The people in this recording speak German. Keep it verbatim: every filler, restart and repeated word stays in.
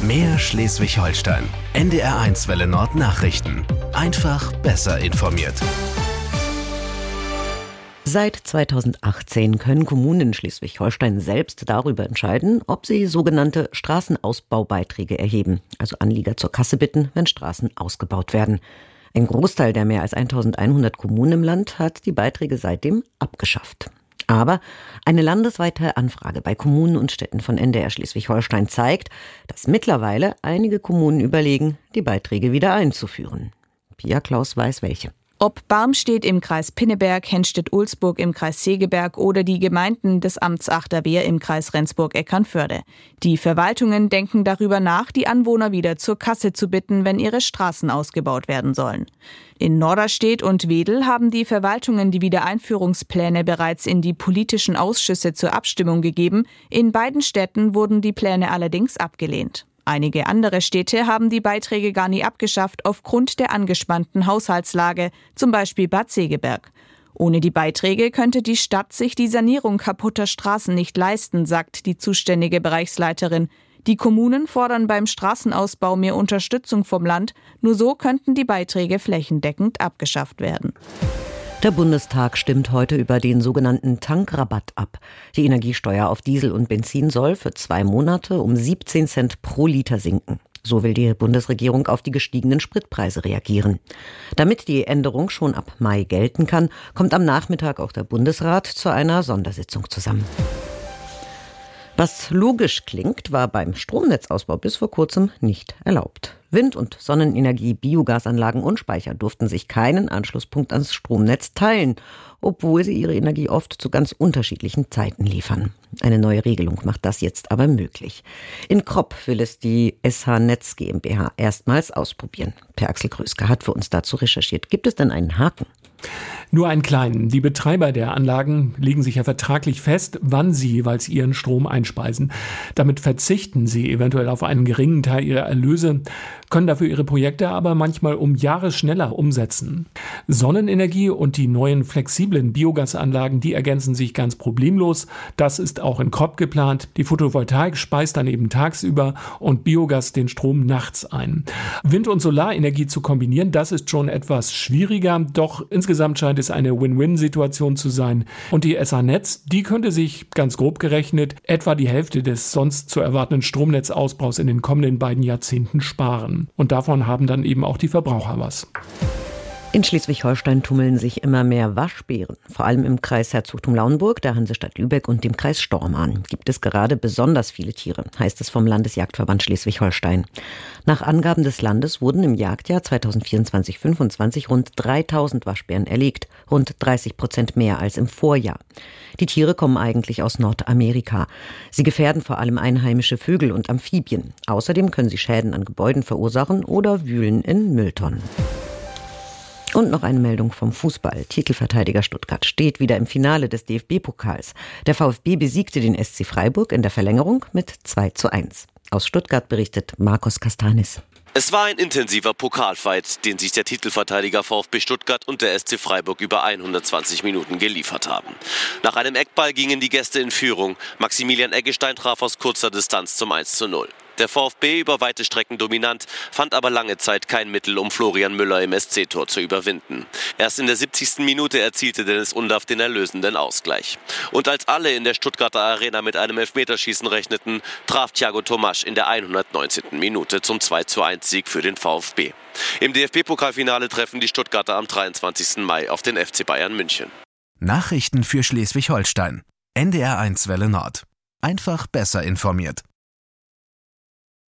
Mehr Schleswig-Holstein. N D R eins Welle Nord Nachrichten. Einfach besser informiert. Seit zweitausendachtzehn können Kommunen in Schleswig-Holstein selbst darüber entscheiden, ob sie sogenannte Straßenausbaubeiträge erheben, also Anlieger zur Kasse bitten, wenn Straßen ausgebaut werden. Ein Großteil der mehr als eintausendeinhundert Kommunen im Land hat die Beiträge seitdem abgeschafft. Aber eine landesweite Anfrage bei Kommunen und Städten von N D R Schleswig-Holstein zeigt, dass mittlerweile einige Kommunen überlegen, die Beiträge wieder einzuführen. Pia Klaus weiß welche. Ob Barmstedt im Kreis Pinneberg, Henstedt-Ulzburg im Kreis Segeberg oder die Gemeinden des Amts Achterwehr im Kreis Rendsburg-Eckernförde. Die Verwaltungen denken darüber nach, die Anwohner wieder zur Kasse zu bitten, wenn ihre Straßen ausgebaut werden sollen. In Norderstedt und Wedel haben die Verwaltungen die Wiedereinführungspläne bereits in die politischen Ausschüsse zur Abstimmung gegeben. In beiden Städten wurden die Pläne allerdings abgelehnt. Einige andere Städte haben die Beiträge gar nie abgeschafft aufgrund der angespannten Haushaltslage, zum Beispiel Bad Segeberg. Ohne die Beiträge könnte die Stadt sich die Sanierung kaputter Straßen nicht leisten, sagt die zuständige Bereichsleiterin. Die Kommunen fordern beim Straßenausbau mehr Unterstützung vom Land, nur so könnten die Beiträge flächendeckend abgeschafft werden. Der Bundestag stimmt heute über den sogenannten Tankrabatt ab. Die Energiesteuer auf Diesel und Benzin soll für zwei Monate um siebzehn Cent pro Liter sinken. So will die Bundesregierung auf die gestiegenen Spritpreise reagieren. Damit die Änderung schon ab Mai gelten kann, kommt am Nachmittag auch der Bundesrat zu einer Sondersitzung zusammen. Was logisch klingt, war beim Stromnetzausbau bis vor kurzem nicht erlaubt. Wind- und Sonnenenergie, Biogasanlagen und Speicher durften sich keinen Anschlusspunkt ans Stromnetz teilen, obwohl sie ihre Energie oft zu ganz unterschiedlichen Zeiten liefern. Eine neue Regelung macht das jetzt aber möglich. In Kropp will es die S H Netz GmbH erstmals ausprobieren. Per Axel Kröske hat für uns dazu recherchiert. Gibt es denn einen Haken? Nur einen kleinen. Die Betreiber der Anlagen legen sich ja vertraglich fest, wann sie jeweils ihren Strom einspeisen. Damit verzichten sie eventuell auf einen geringen Teil ihrer Erlöse, können dafür ihre Projekte aber manchmal um Jahre schneller umsetzen. Sonnenenergie und die neuen flexiblen Biogasanlagen, die ergänzen sich ganz problemlos. Das ist auch in Kropp geplant. Die Photovoltaik speist dann eben tagsüber und Biogas den Strom nachts ein. Wind- und Solarenergie zu kombinieren, das ist schon etwas schwieriger, doch insgesamt scheint es eine Win-Win-Situation zu sein. Und die S H Netz, die könnte sich, ganz grob gerechnet, etwa die Hälfte des sonst zu erwartenden Stromnetzausbaus in den kommenden beiden Jahrzehnten sparen. Und davon haben dann eben auch die Verbraucher was. In Schleswig-Holstein tummeln sich immer mehr Waschbären. Vor allem im Kreis Herzogtum Lauenburg, der Hansestadt Lübeck und dem Kreis Stormarn gibt es gerade besonders viele Tiere, heißt es vom Landesjagdverband Schleswig-Holstein. Nach Angaben des Landes wurden im Jagdjahr zweitausendvierundzwanzig fünfundzwanzig rund dreitausend Waschbären erlegt, rund dreißig Prozent mehr als im Vorjahr. Die Tiere kommen eigentlich aus Nordamerika. Sie gefährden vor allem einheimische Vögel und Amphibien. Außerdem können sie Schäden an Gebäuden verursachen oder wühlen in Mülltonnen. Und noch eine Meldung vom Fußball. Titelverteidiger Stuttgart steht wieder im Finale des D F B-Pokals. Der VfB besiegte den S C Freiburg in der Verlängerung mit zwei zu eins. Aus Stuttgart berichtet Markus Castanis. Es war ein intensiver Pokalfight, den sich der Titelverteidiger VfB Stuttgart und der S C Freiburg über hundertzwanzig Minuten geliefert haben. Nach einem Eckball gingen die Gäste in Führung. Maximilian Eggestein traf aus kurzer Distanz zum eins zu null. Der VfB über weite Strecken dominant, fand aber lange Zeit kein Mittel, um Florian Müller im S C-Tor zu überwinden. Erst in der siebzigsten Minute erzielte Dennis Undaff den erlösenden Ausgleich. Und als alle in der Stuttgarter Arena mit einem Elfmeterschießen rechneten, traf Thiago Tomasch in der hundertneunzehnten Minute zum zwei zu eins Sieg für den VfB. Im D F B-Pokalfinale treffen die Stuttgarter am dreiundzwanzigsten Mai auf den F C Bayern München. Nachrichten für Schleswig-Holstein. N D R eins Welle Nord. Einfach besser informiert.